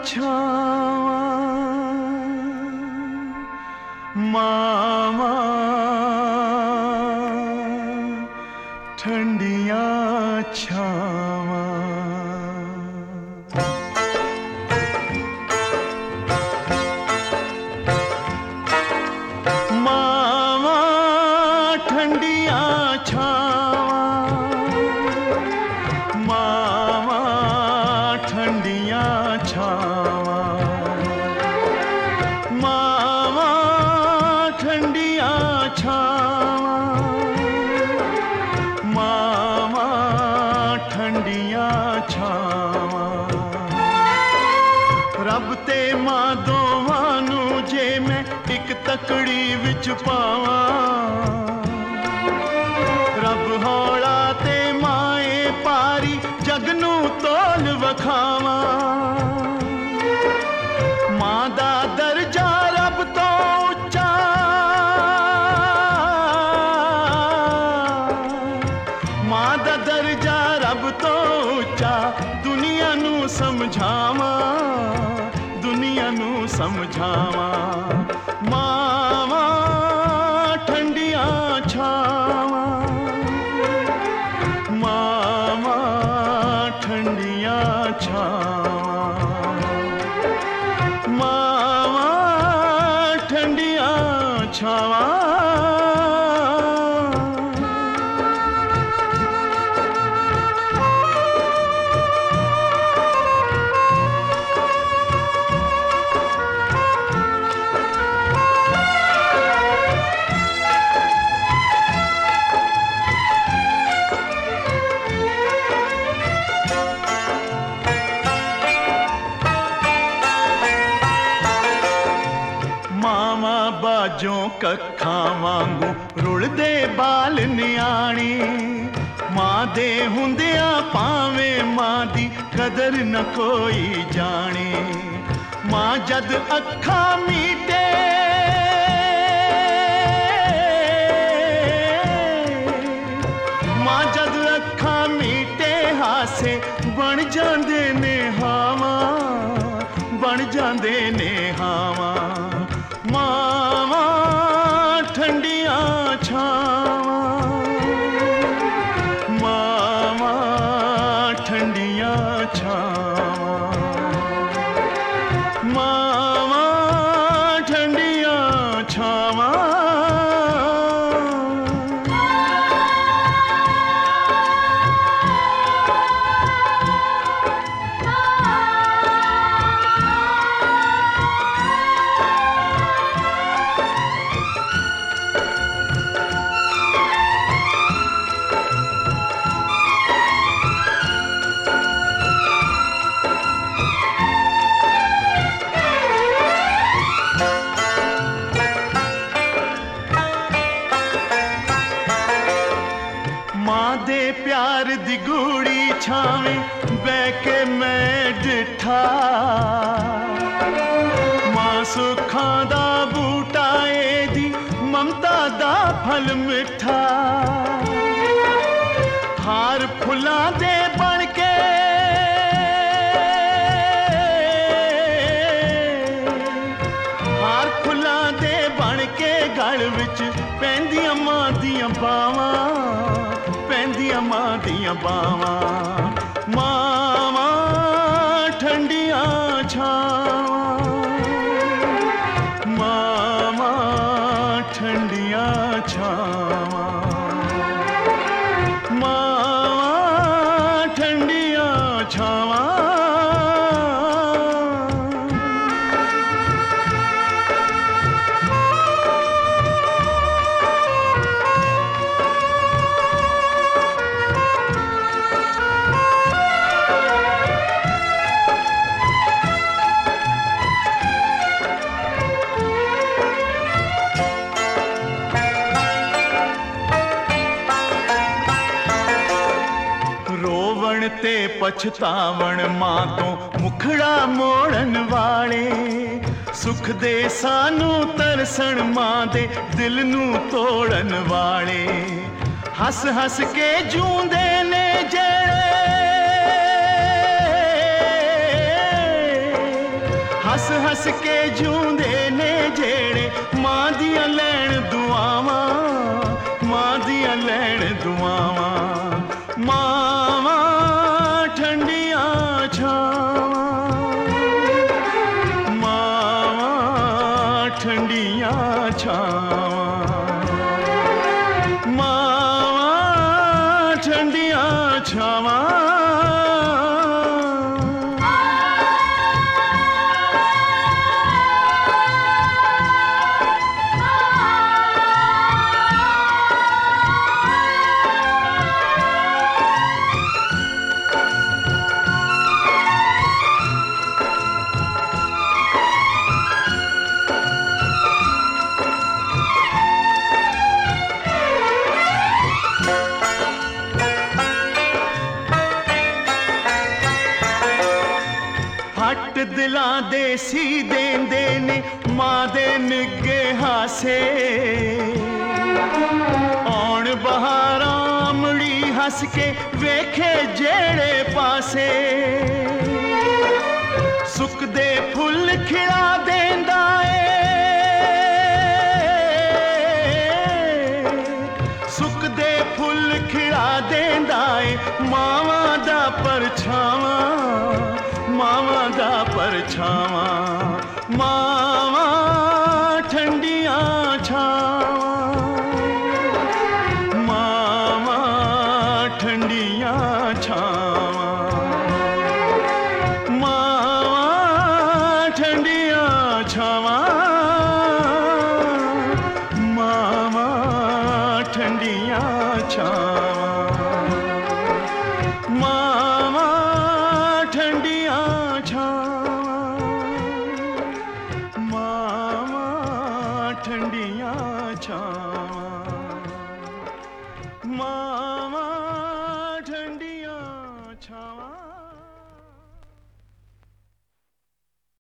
छावा मावा ठंडियां छावा। मावा ठंडियां छावा मावा ठंडियां छावा मावा ठंडियां छावा मावा ठंडियां छावा। रब ते मां दोवां नू जे मैं एक तकड़ी विच पावां, रब हौला ते माए पारी जग नू तोल वखावां। मां दा दर्जा रब तो उच्चा मां दा दर्जा रब तो उच्चा दुनिया नू समझावां दुनिया नू समझावां। मावा ठंडियां छावा मावा ठंडियां छावा मावा ठंडियां छावा। मावा बाजों कखां वांगू रुलदे बाल न्याणी, मां दे हुंदियां पावें मां दी कदर न कोई जाने। मां जद अखां मीटे मां जद अखां मीटे हासे बन जांदे ने हावां बन जांदे ने हावां। मावा ठंडियां छावा मावा ठंडियां छावा मावा ठंडियां छावा। मां दे प्यार दी गूड़ी छावें बैके मैं डिठा, मां सुखां दा बूटा एदी ममता दा फल मिठा। हार फुलां दे बन के हार फुलां दे बन के गल विच पैंदियां मां दियां बावां पैंदियां मां दियां बावां। मावा ठंडियां छावा मावा ठंडियां छावा मावा ठंडियां छावा। ते पछतावण मां तो मुखड़ा मोड़न वाले, सुख दे सानू तरसण मां दे दिल नू तोड़न वाले। हस हस के जूंदे ने जेड़े हस हस के जूंदे ने जेड़े मां दियां लैण दुआवां, मां दियां लैण दुआवां। मावां ठंडियां छावां, मावां ठंडियां छावां, मावां ठंडियां छावां। हट दिलां दे सी देंदे ने मां दे निगे हासे, औण बहारां मुड़ी हस के वेखे जेड़े पासे। सुकदे फुल खिड़ा देंदा ए, सुकदे फुल खिड़ा देंदा ए मावां दा परछावां, मावां दा परछावां। मावां ठंडियां छावां, मावां ठंडियां छावां, मावां ठंडियां छावां, मावां ठंडियां छावां, मावां ठंडियां छावां, मावां ठंडियां छावां, मां